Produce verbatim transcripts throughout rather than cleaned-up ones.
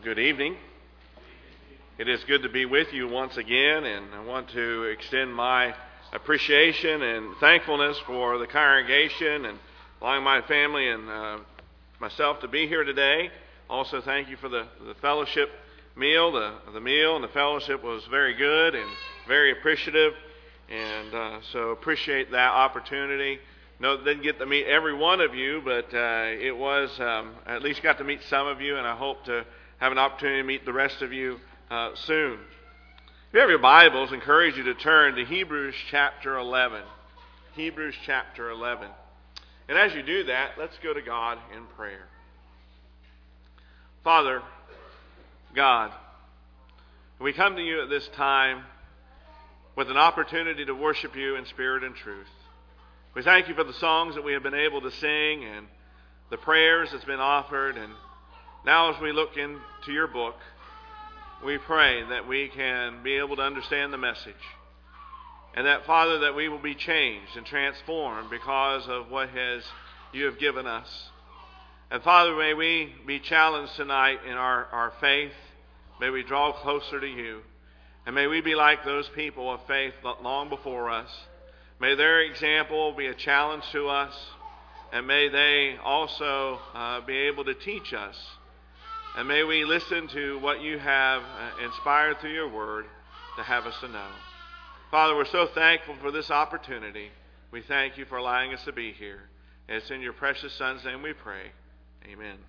Good evening. It is good to be with you once again, and I want to extend my appreciation and thankfulness for the congregation and allowing my family and uh, myself to be here today. Also, thank you for the, the fellowship meal. The, the meal and the fellowship was very good and very appreciative, and uh, so appreciate that opportunity. No, didn't get to meet every one of you, but uh, it was um, I at least got to meet some of you, and I hope to have an opportunity to meet the rest of you uh, soon. If you have your Bibles, I encourage you to turn to Hebrews chapter eleven. Hebrews chapter eleven. And as you do that, let's go to God in prayer. Father, God, we come to you at this time with an opportunity to worship you in spirit and truth. We thank you for the songs that we have been able to sing and the prayers that's been offered. And now as we look into your book, we pray that we can be able to understand the message. And that, Father, that we will be changed and transformed because of what has you have given us. And Father, may we be challenged tonight in our, our faith. May we draw closer to you. And may we be like those people of faith long before us. May their example be a challenge to us. And may they also uh, be able to teach us. And may we listen to what you have uh, inspired through your word to have us to know. Father, we're so thankful for this opportunity. We thank you for allowing us to be here. And it's in your precious Son's name we pray. Amen.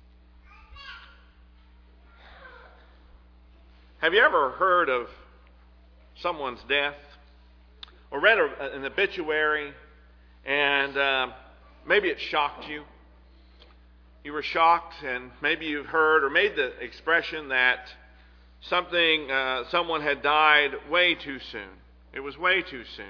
Have you ever heard of someone's death? Or read a, an obituary and uh, maybe it shocked you? You were shocked, and maybe you've heard or made the expression that something, uh, someone had died way too soon. It was way too soon.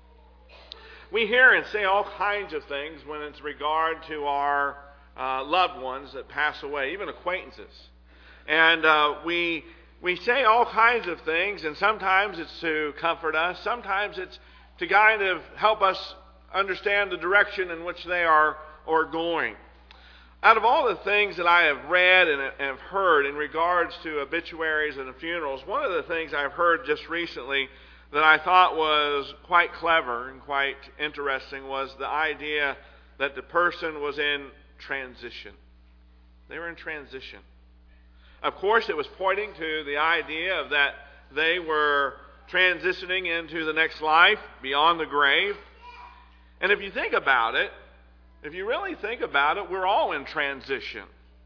We hear and say all kinds of things when it's regard to our uh, loved ones that pass away, even acquaintances. And uh, we we say all kinds of things, and sometimes it's to comfort us. Sometimes it's to kind of help us understand the direction in which they are or going. Out of all the things that I have read and have heard in regards to obituaries and funerals, one of the things I've heard just recently that I thought was quite clever and quite interesting was the idea that the person was in transition. They were in transition. Of course, it was pointing to the idea of that they were transitioning into the next life beyond the grave. And if you think about it, if you really think about it, we're all in transition.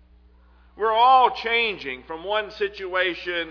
We're all changing from one situation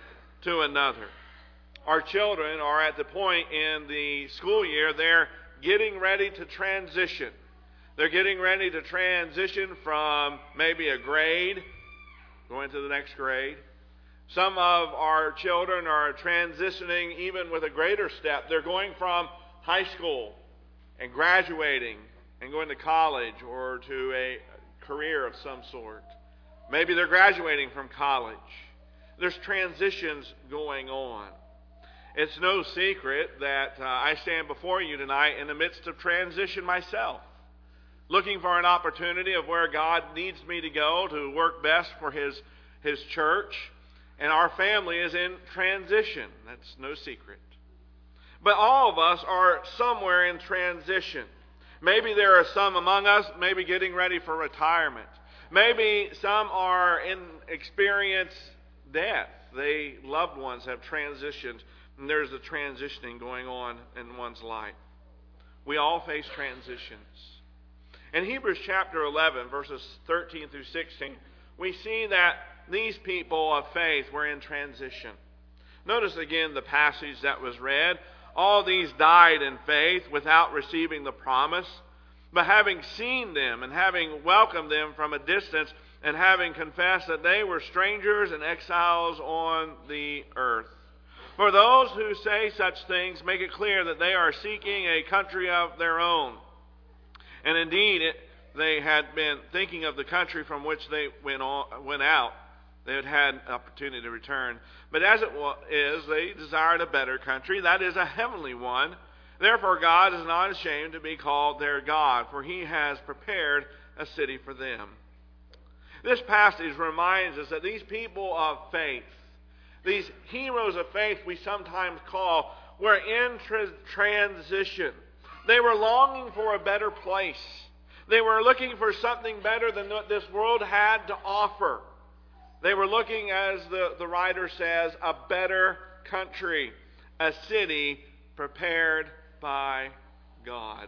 to another. Our children are at the point in the school year, they're getting ready to transition. They're getting ready to transition from maybe a grade, going to the next grade. Some of our children are transitioning even with a greater step. They're going from high school and graduating and going to college or to a career of some sort. Maybe they're graduating from college. There's transitions going on. It's no secret that uh, I stand before you tonight in the midst of transition myself, looking for an opportunity of where God needs me to go to work best for His, His church. And our family is in transition. That's no secret. But all of us are somewhere in transition. Maybe there are some among us maybe getting ready for retirement. Maybe some are in experience death. They loved ones have transitioned, and there's a transitioning going on in one's life. We all face transitions. In Hebrews chapter eleven, verses thirteen through sixteen, we see that these people of faith were in transition. Notice again the passage that was read. All these died in faith without receiving the promise, but having seen them and having welcomed them from a distance and having confessed that they were strangers and exiles on the earth. For those who say such things make it clear that they are seeking a country of their own. And indeed, it, they had been thinking of the country from which they went, on, went out. They had had opportunity to return. But as it is, they desired a better country, that is a heavenly one. Therefore God is not ashamed to be called their God, for He has prepared a city for them. This passage reminds us that these people of faith, these heroes of faith we sometimes call, were in tra- transition. They were longing for a better place. They were looking for something better than what this world had to offer. They were looking, as the, the writer says, a better country, a city prepared by God.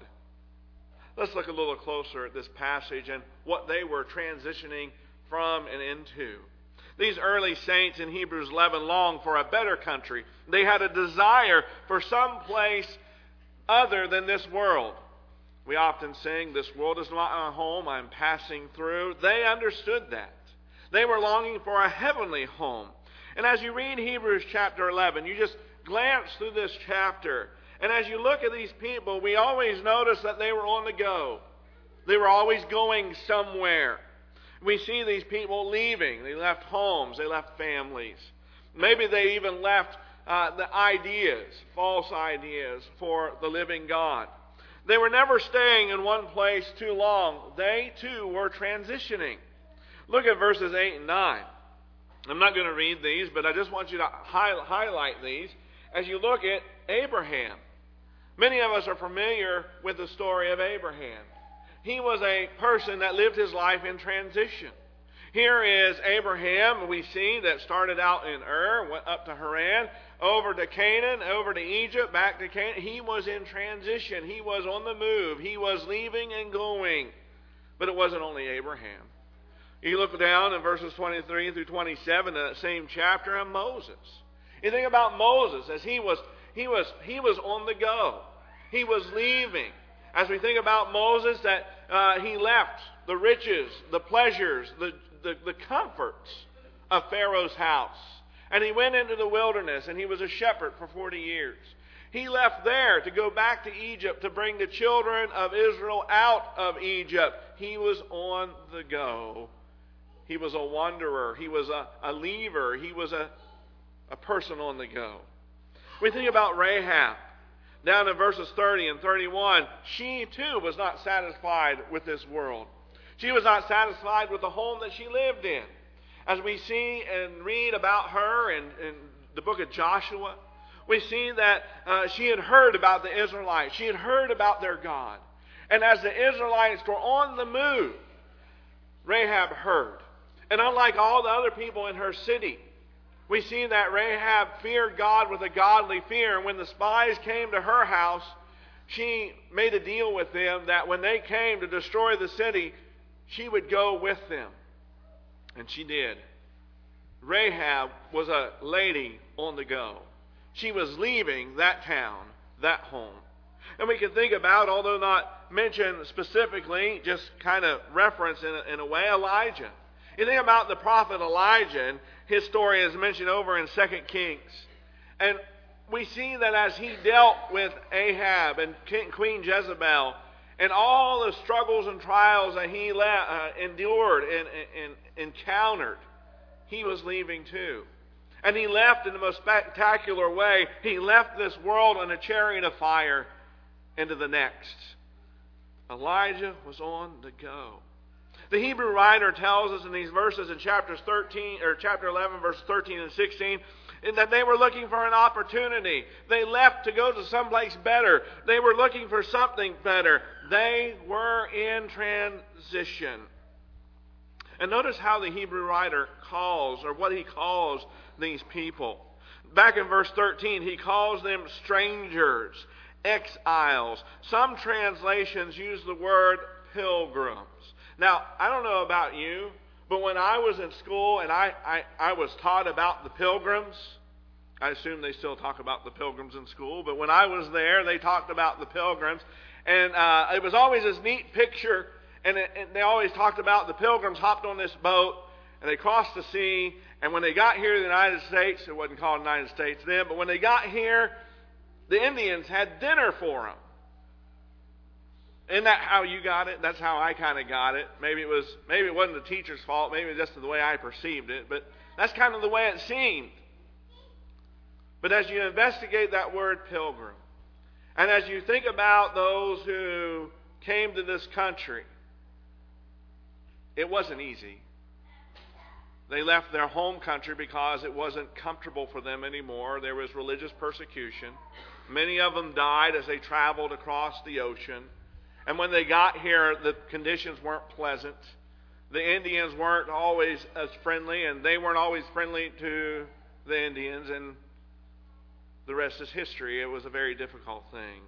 Let's look a little closer at this passage and what they were transitioning from and into. These early saints in Hebrews eleven longed for a better country. They had a desire for some place other than this world. We often sing, "This world is not my home, I'm passing through." They understood that. They were longing for a heavenly home. And as you read Hebrews chapter eleven, you just glance through this chapter, and as you look at these people, we always notice that they were on the go. They were always going somewhere. We see these people leaving. They left homes. They left families. Maybe they even left uh, the ideas, false ideas, for the living God. They were never staying in one place too long. They, too, were transitioning. Look at verses eight and nine. I'm not going to read these, but I just want you to hi- highlight these as you look at Abraham. Many of us are familiar with the story of Abraham. He was a person that lived his life in transition. Here is Abraham, we see, that started out in Ur, went up to Haran, over to Canaan, over to Egypt, back to Canaan. He was in transition. He was on the move. He was leaving and going. But it wasn't only Abraham. You look down in verses twenty-three through twenty-seven in that same chapter, and Moses. You think about Moses as he was, he was, he was on the go. He was leaving. As we think about Moses, that uh, he left the riches, the pleasures, the, the, the comforts of Pharaoh's house. And he went into the wilderness, and he was a shepherd for forty years. He left there to go back to Egypt to bring the children of Israel out of Egypt. He was on the go. He was a wanderer. He was a, a leaver. He was a, a person on the go. We think about Rahab. Down in verses thirty and thirty-one, she too was not satisfied with this world. She was not satisfied with the home that she lived in. As we see and read about her in, in the book of Joshua, we see that uh, she had heard about the Israelites. She had heard about their God. And as the Israelites were on the move, Rahab heard. And unlike all the other people in her city, we see that Rahab feared God with a godly fear. And when the spies came to her house, she made a deal with them that when they came to destroy the city, she would go with them. And she did. Rahab was a lady on the go. She was leaving that town, that home. And we can think about, although not mentioned specifically, just kind of reference in a, in a way, Elijah. You think about the prophet Elijah, and his story is mentioned over in Second Kings. And we see that as he dealt with Ahab and Queen Jezebel, and all the struggles and trials that he le- uh, endured and, and, and encountered, he was leaving too. And he left in the most spectacular way. He left this world on a chariot of fire into the next. Elijah was on the go. The Hebrew writer tells us in these verses in chapters thirteen or chapter eleven, verses thirteen and sixteen, that they were looking for an opportunity. They left to go to someplace better. They were looking for something better. They were in transition. And notice how the Hebrew writer calls, or what he calls these people. Back in verse thirteen, he calls them strangers, exiles. Some translations use the word pilgrims. Now, I don't know about you, but when I was in school and I, I, I was taught about the pilgrims, I assume they still talk about the pilgrims in school, but when I was there, they talked about the pilgrims. And uh, it was always this neat picture, and, it, and they always talked about the pilgrims hopped on this boat, and they crossed the sea, and when they got here to the United States, it wasn't called the United States then, but when they got here, the Indians had dinner for them. Isn't that how you got it? That's how I kind of got it. Maybe it was, maybe it wasn't the teacher's fault. Maybe it was just the way I perceived it. But that's kind of the way it seemed. But as you investigate that word pilgrim, and as you think about those who came to this country, it wasn't easy. They left their home country because it wasn't comfortable for them anymore. There was religious persecution. Many of them died as they traveled across the ocean. And when they got here, the conditions weren't pleasant. The Indians weren't always as friendly, and they weren't always friendly to the Indians. And the rest is history. It was a very difficult thing.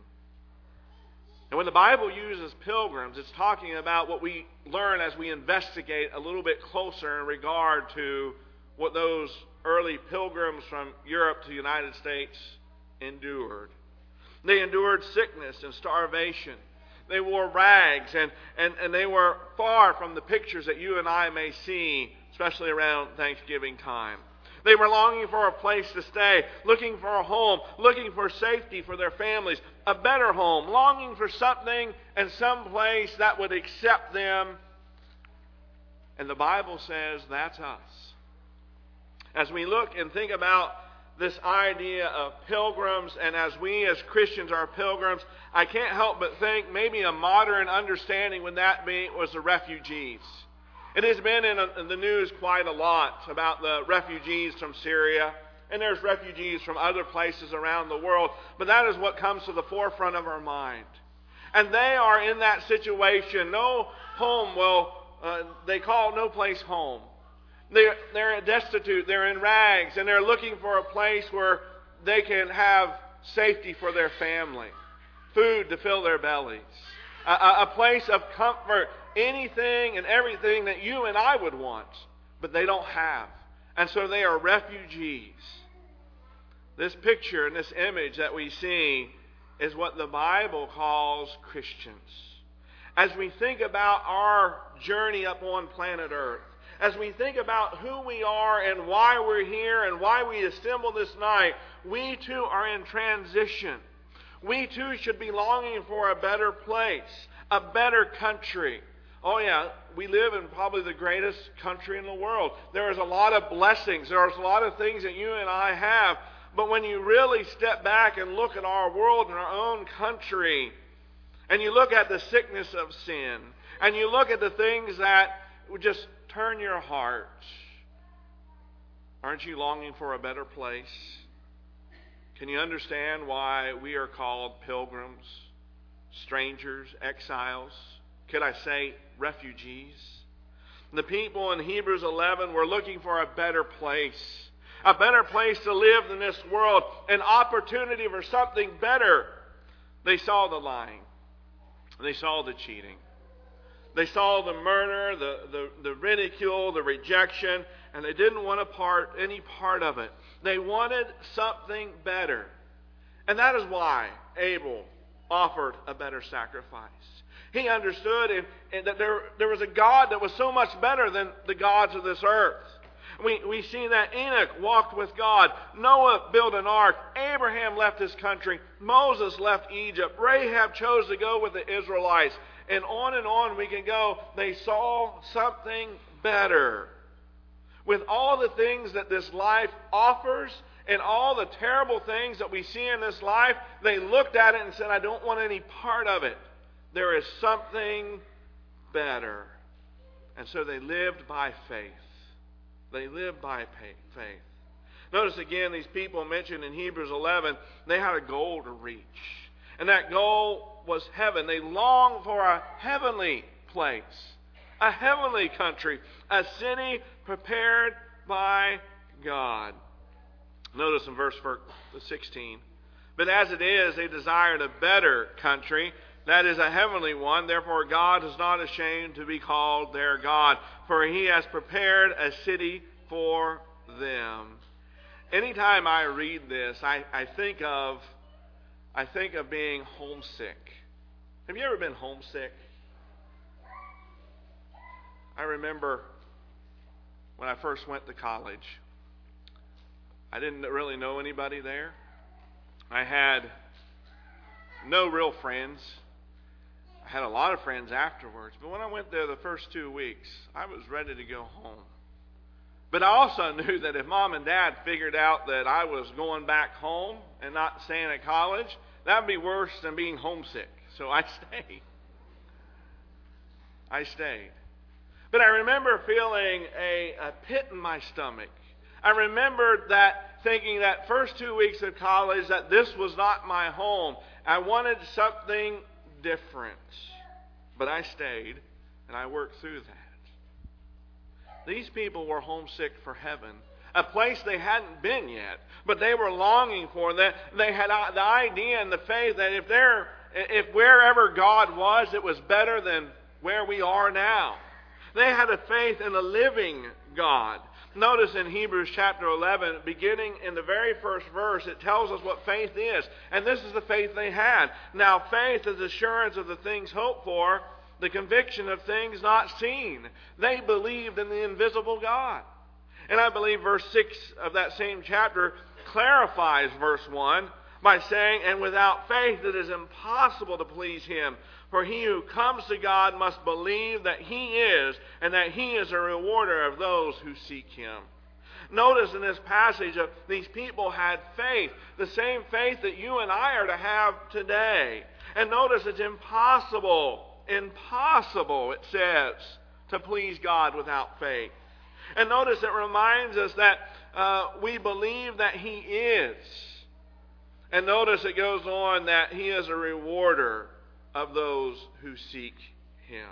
And when the Bible uses pilgrims, it's talking about what we learn as we investigate a little bit closer in regard to what those early pilgrims from Europe to the United States endured. They endured sickness and starvation. They wore rags, and, and, and they were far from the pictures that you and I may see, especially around Thanksgiving time. They were longing for a place to stay, looking for a home, looking for safety for their families, a better home, longing for something and some place that would accept them. And the Bible says that's us. As we look and think about this idea of pilgrims, and as we as Christians are pilgrims, I can't help but think maybe a modern understanding would that be was the refugees. It has been in, a, in the news quite a lot about the refugees from Syria, and there's refugees from other places around the world, but that is what comes to the forefront of our mind. And they are in that situation. No home will, uh, they call no place home. They're, they're destitute, they're in rags, and they're looking for a place where they can have safety for their family, food to fill their bellies, a, a, a place of comfort, anything and everything that you and I would want, but they don't have. And so they are refugees. This picture and this image that we see is what the Bible calls Christians. As we think about our journey up on planet Earth, as we think about who we are and why we're here and why we assemble this night, we too are in transition. We too should be longing for a better place, a better country. Oh yeah, we live in probably the greatest country in the world. There is a lot of blessings. There's a lot of things that you and I have. But when you really step back and look at our world and our own country, and you look at the sickness of sin, and you look at the things that would just turn your heart, aren't you longing for a better place? Can you understand why we are called pilgrims, strangers, exiles? Could I say refugees? The people in Hebrews eleven were looking for a better place. A better place to live in this world. An opportunity for something better. They saw the lying. They saw the cheating. They saw the murder, the, the, the ridicule, the rejection, and they didn't want a part, any part of it. They wanted something better. And that is why Abel offered a better sacrifice. He understood and, and that there, there was a God that was so much better than the gods of this earth. We, we see that Enoch walked with God. Noah built an ark. Abraham left his country. Moses left Egypt. Rahab chose to go with the Israelites. And on and on we can go. They saw something better. With all the things that this life offers and all the terrible things that we see in this life, they looked at it and said, I don't want any part of it. There is something better. And so they lived by faith. They lived by faith. Notice again, these people mentioned in Hebrews eleven, they had a goal to reach. And that goal was heaven. They longed for a heavenly place, a heavenly country, a city prepared by God. Notice in verse sixteen, but as it is, they desired a better country, that is a heavenly one. Therefore God is not ashamed to be called their God, for He has prepared a city for them. Anytime I read this, I, I think of I think of being homesick. Have you ever been homesick? I remember when I first went to college. I didn't really know anybody there. I had no real friends. I had a lot of friends afterwards. But when I went there the first two weeks, I was ready to go home. But I also knew that if Mom and Dad figured out that I was going back home and not staying at college, that would be worse than being homesick. So I stayed. I stayed. But I remember feeling a, a pit in my stomach. I remembered that thinking that first two weeks of college that this was not my home. I wanted something different. But I stayed and I worked through that. These people were homesick for heaven, a place they hadn't been yet, but they were longing for that. They had the idea and the faith that if there, if wherever God was, it was better than where we are now. They had a faith in a living God. Notice in Hebrews chapter eleven, beginning in the very first verse, it tells us what faith is. And this is the faith they had. Now, faith is assurance of the things hoped for, the conviction of things not seen. They believed in the invisible God. And I believe verse six of that same chapter clarifies verse one by saying, and without faith it is impossible to please Him. For he who comes to God must believe that He is, and that He is a rewarder of those who seek Him. Notice in this passage that these people had faith, the same faith that you and I are to have today. And notice it's impossible, impossible, it says, to please God without faith. And notice it reminds us that uh, we believe that He is. And notice it goes on that He is a rewarder of those who seek Him.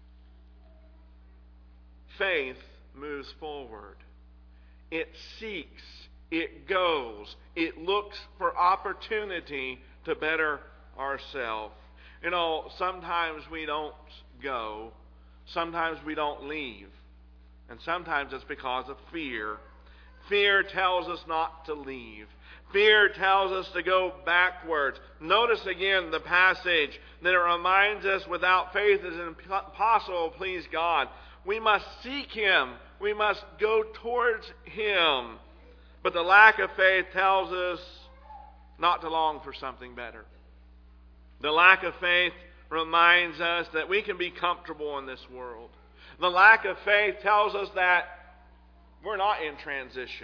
Faith moves forward. It seeks. It goes. It looks for opportunity to better ourselves. You know, sometimes we don't go. Sometimes we don't leave. And sometimes it's because of fear. Fear tells us not to leave. Fear tells us to go backwards. Notice again the passage that it reminds us without faith it is impossible to please God. We must seek Him. We must go towards Him. But the lack of faith tells us not to long for something better. The lack of faith reminds us that we can be comfortable in this world. The lack of faith tells us that we're not in transition.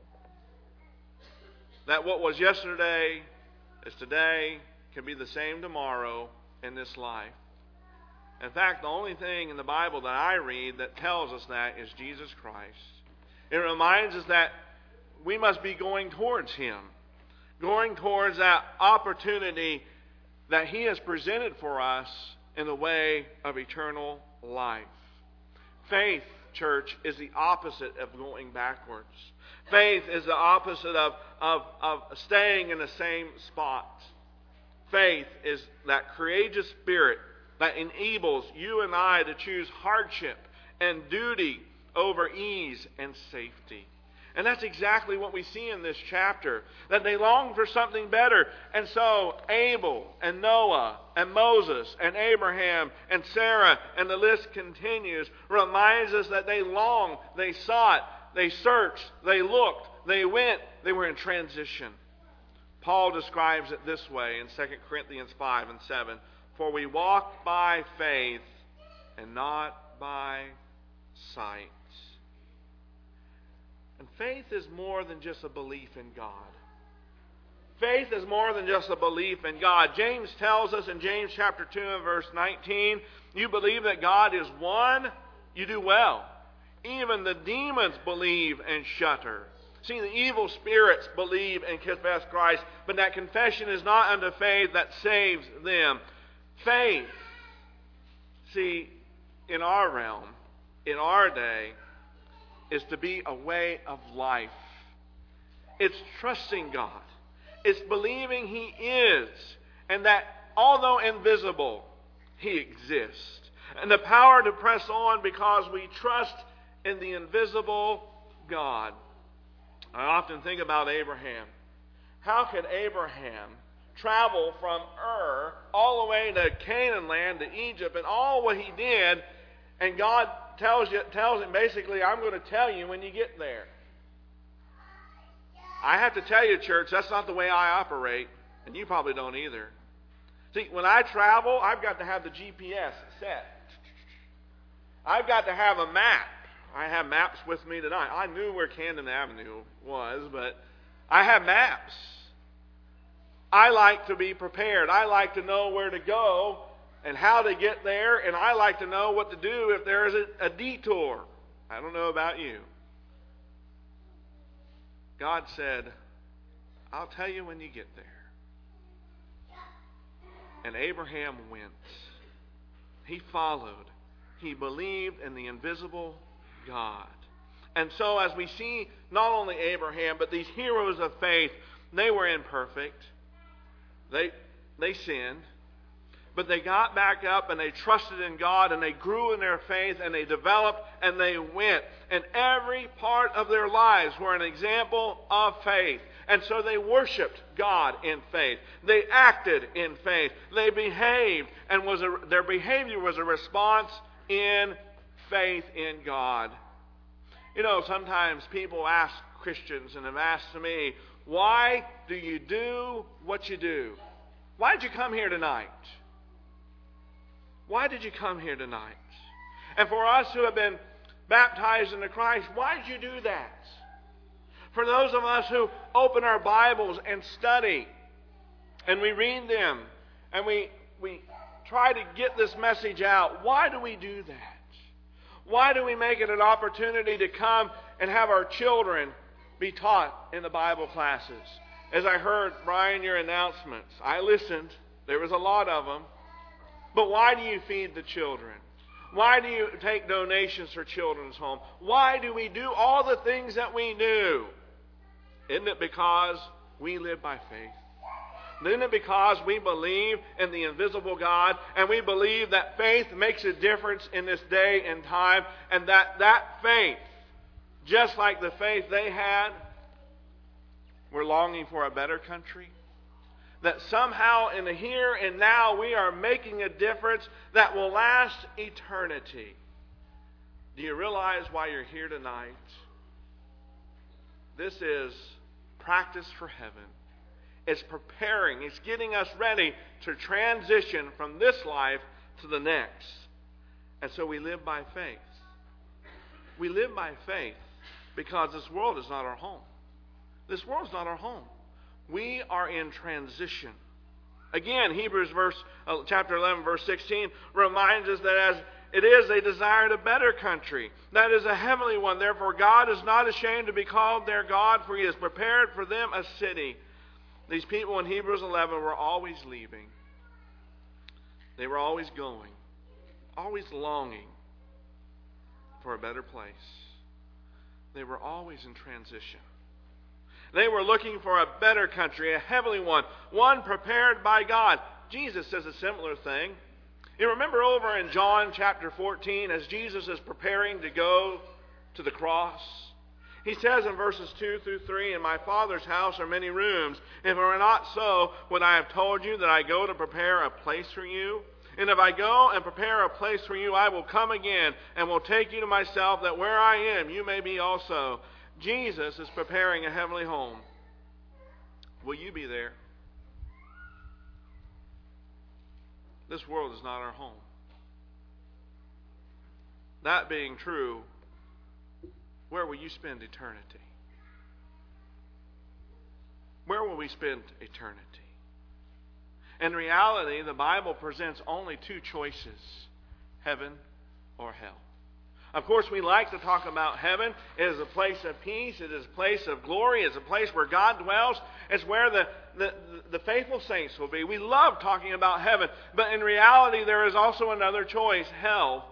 That what was yesterday is today, can be the same tomorrow in this life. In fact, the only thing in the Bible that I read that tells us that is Jesus Christ. It reminds us that we must be going towards Him, going towards that opportunity that He has presented for us in the way of eternal life. Faith, church, is the opposite of going backwards. Faith is the opposite of, of, of staying in the same spot. Faith is that courageous spirit that enables you and I to choose hardship and duty over ease and safety. And that's exactly what we see in this chapter, that they long for something better. And so Abel and Noah and Moses and Abraham and Sarah, and the list continues, reminds us that they longed, they sought, they searched, they looked, they went, they were in transition. Paul describes it this way in Second Corinthians five and seven. For we walk by faith and not by sight. And faith is more than just a belief in God. Faith is more than just a belief in God. James tells us in James chapter two and verse nineteen, you believe that God is one, you do well. Even the demons believe and shudder. See, the evil spirits believe and confess Christ, but that confession is not unto faith that saves them. Faith, see, in our realm, in our day, is to be a way of life. It's trusting God. It's believing He is, and that although invisible, He exists. And the power to press on because we trust in the invisible God. I often think about Abraham. How could Abraham travel from Ur all the way to Canaan land, to Egypt, and all what he did, and God tells you, tells him basically, I'm going to tell you when you get there. I have to tell you, church, that's not the way I operate, and you probably don't either. See, when I travel, I've got to have the G P S set. I've got to have a map. I have maps with me tonight. I knew where Camden Avenue was, but I have maps. I like to be prepared. I like to know where to go and how to get there, and I like to know what to do if there is a, a detour. I don't know about you. God said, I'll tell you when you get there. And Abraham went. He followed. He believed in the invisible God. And so as we see not only Abraham, but these heroes of faith, they were imperfect. They, they sinned. But they got back up and they trusted in God and they grew in their faith and they developed and they went. And every part of their lives were an example of faith. And so they worshiped God in faith. They acted in faith. They behaved, and was a, their behavior was a response in faith in God. You know, sometimes people ask Christians and have asked me, why do you do what you do? Why did you come here tonight? Why did you come here tonight? And for us who have been baptized into Christ, why did you do that? For those of us who open our Bibles and study, and we read them, and we, we try to get this message out, why do we do that? Why do we make it an opportunity to come and have our children be taught in the Bible classes? As I heard, Brian, your announcements, I listened. There was a lot of them. But why do you feed the children? Why do you take donations for Children's Home? Why do we do all the things that we do? Isn't it because we live by faith? Isn't it because we believe in the invisible God, and we believe that faith makes a difference in this day and time, and that that faith, just like the faith they had, we're longing for a better country? That somehow in the here and now we are making a difference that will last eternity. Do you realize why you're here tonight? This is practice for heaven. It's preparing. It's getting us ready to transition from this life to the next. And so we live by faith. We live by faith because this world is not our home. This world is not our home. We are in transition. Again, Hebrews verse, uh, chapter eleven, verse sixteen reminds us that as it is they desired a better country, that is a heavenly one. Therefore God is not ashamed to be called their God, for He has prepared for them a city. These people in Hebrews eleven were always leaving. They were always going, always longing for a better place. They were always in transition. They were looking for a better country, a heavenly one, one prepared by God. Jesus says a similar thing. You remember over in John chapter fourteen, as Jesus is preparing to go to the cross, He says in verses two through three, "In my Father's house are many rooms. If it were not so, would I have told you that I go to prepare a place for you? And if I go and prepare a place for you, I will come again and will take you to myself, that where I am, you may be also." Jesus is preparing a heavenly home. Will you be there? This world is not our home. That being true, where will you spend eternity? Where will we spend eternity? In reality, the Bible presents only two choices: heaven or hell. Of course, we like to talk about heaven. It is a place of peace. It is a place of glory. It's a place where God dwells. It's where the, the, the faithful saints will be. We love talking about heaven. But in reality, there is also another choice: hell.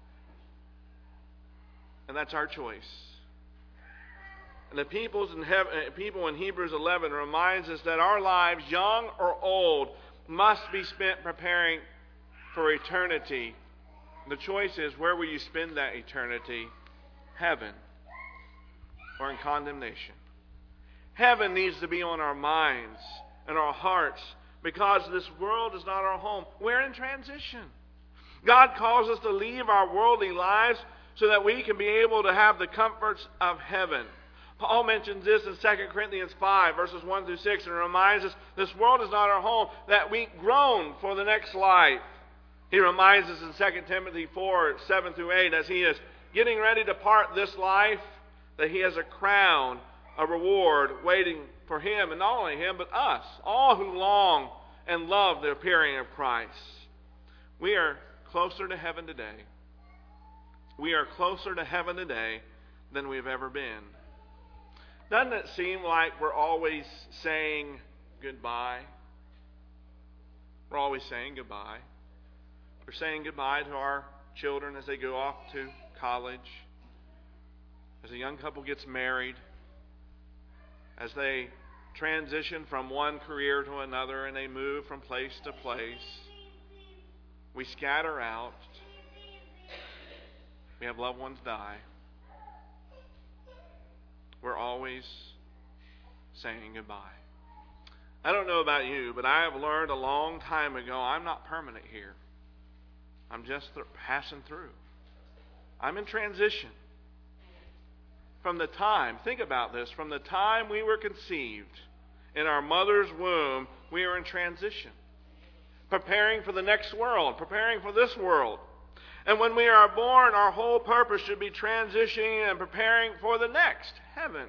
And that's our choice. And the peoples in heaven, people in Hebrews eleven reminds us that our lives, young or old, must be spent preparing for eternity. The choice is, where will you spend that eternity? Heaven or in condemnation? Heaven needs to be on our minds and our hearts, because this world is not our home. We're in transition. God calls us to leave our worldly lives so that we can be able to have the comforts of heaven. Paul mentions this in Second Corinthians five, verses one through six, and reminds us this world is not our home, that we groan for the next life. He reminds us in Second Timothy four, seven through eight, as he is getting ready to part this life, that he has a crown, a reward waiting for him, and not only him, but us, all who long and love the appearing of Christ. We are closer to heaven today. We are closer to heaven today than we've ever been. Doesn't it seem like we're always saying goodbye? We're always saying goodbye. We're saying goodbye to our children as they go off to college, as a young couple gets married, as they transition from one career to another and they move from place to place. We scatter out. We have loved ones die. We're always saying goodbye. I don't know about you, but I have learned a long time ago I'm not permanent here. I'm just th- passing through. I'm in transition. From the time, think about this, from the time we were conceived in our mother's womb, we are in transition. Preparing for the next world, preparing for this world. And when we are born, our whole purpose should be transitioning and preparing for the next, heaven.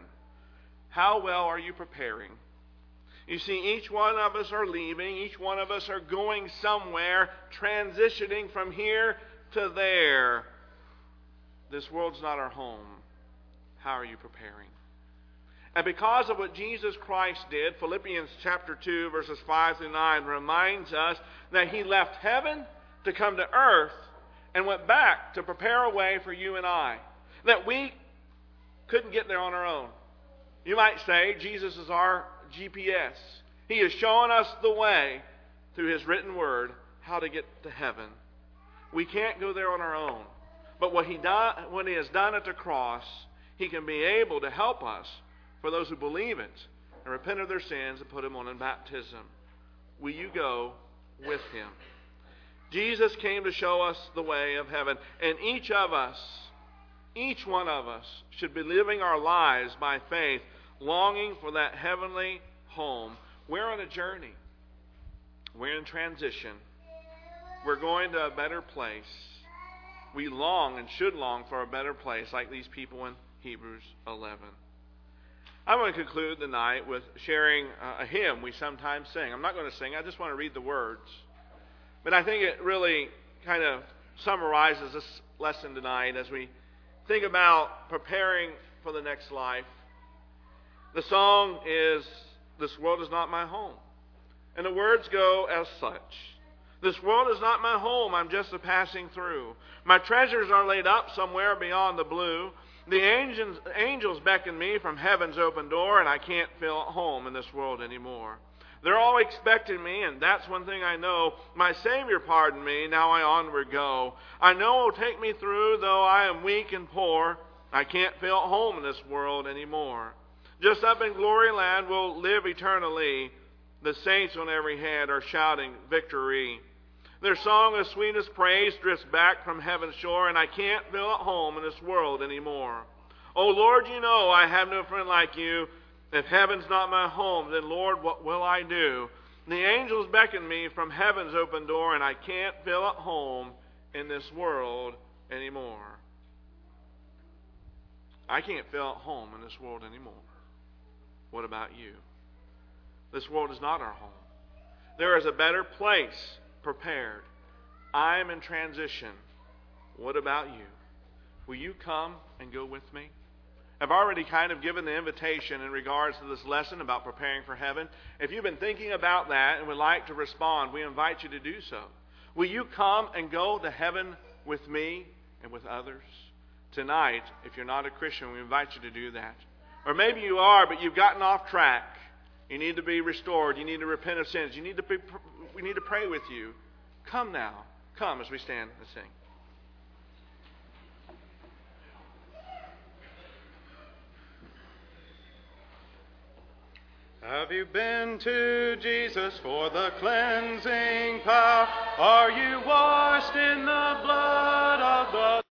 How well are you preparing? You see, each one of us are leaving. Each one of us are going somewhere, transitioning from here to there. This world's not our home. How are you preparing? And because of what Jesus Christ did, Philippians chapter two, verses five through nine reminds us that He left heaven to come to earth and went back to prepare a way for you and I. That we couldn't get there on our own. You might say Jesus is our G P S. He is showing us the way through His written word how to get to heaven. We can't go there on our own. But what He done, when He has done at the cross, He can be able to help us, for those who believe it, and repent of their sins and put Him on in baptism. Will you go with Him? Jesus came to show us the way of heaven. And each of us, each one of us, should be living our lives by faith, longing for that heavenly home. We're on a journey. We're in transition. We're going to a better place. We long and should long for a better place, like these people in Hebrews eleven. I want to conclude the night with sharing a hymn we sometimes sing. I'm not going to sing, I just want to read the words. But I think it really kind of summarizes this lesson tonight as we think about preparing for the next life. The song is, "This world is not my home." And the words go as such. This world is not my home, I'm just a passing through. My treasures are laid up somewhere beyond the blue. The angels, angels beckon me from heaven's open door, and I can't feel at home in this world anymore. They're all expecting me, and that's one thing I know. My Savior pardoned me, now I onward go. I know He'll take me through, though I am weak and poor. I can't feel at home in this world anymore. Just up in glory land we'll live eternally. The saints on every hand are shouting victory. Their song of sweetest praise drifts back from heaven's shore, and I can't feel at home in this world anymore. Oh Lord, you know I have no friend like you. If heaven's not my home, then Lord, what will I do? The angels beckon me from heaven's open door, and I can't feel at home in this world anymore. I can't feel at home in this world anymore. What about you? This world is not our home. There is a better place prepared. I am in transition. What about you? Will you come and go with me? I've already kind of given the invitation in regards to this lesson about preparing for heaven. If you've been thinking about that and would like to respond, we invite you to do so. Will you come and go to heaven with me and with others? Tonight, if you're not a Christian, we invite you to do that. Or maybe you are, but you've gotten off track. You need to be restored. You need to repent of sins. You need to be, we need to pray with you. Come now. Come as we stand and sing. Have you been to Jesus for the cleansing power? Are you washed in the blood of the